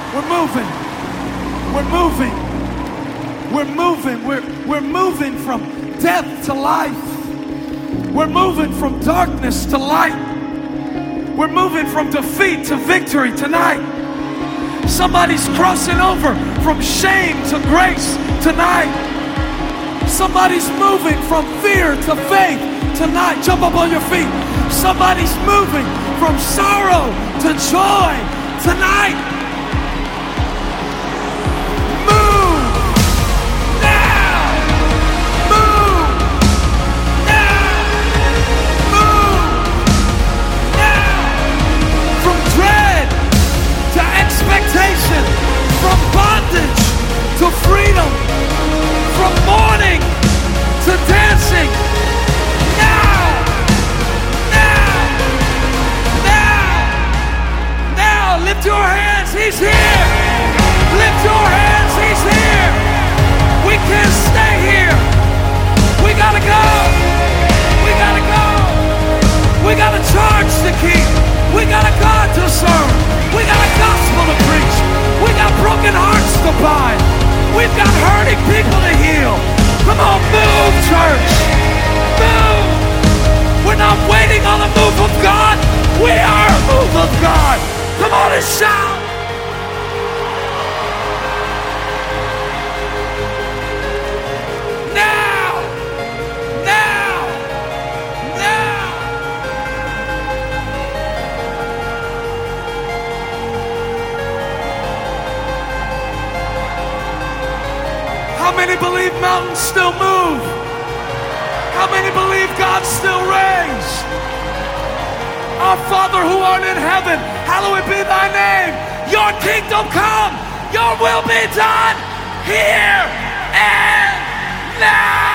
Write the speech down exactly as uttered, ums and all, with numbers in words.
We're moving. We're moving. We're moving. We're, we're moving from death to life. We're moving from darkness to light. We're moving from defeat to victory tonight. Somebody's crossing over from shame to grace tonight. Somebody's moving from fear to faith tonight. Jump up on your feet. Somebody's moving from sorrow to joy tonight. Move now. Move now. Move now. From dread to expectation, from bondage to freedom, from mourning to dancing. Now, now, now, now, lift your hands, he's here. Lift your hands, he's here. We can't stay here. We gotta go. We gotta go. We got a charge to keep. We got a God to serve. We got a gospel to preach. We got broken hearts to bind. We've got hurting people to heal. Come on, move, church. Move. We're not waiting on a move of God. We are a move of God. Come on and shout. Now. Now. Now. How many believe mountains still move? How many believe God still reigns? Our Father who art in heaven, hallowed be thy name. Your kingdom come, your will be done here and now.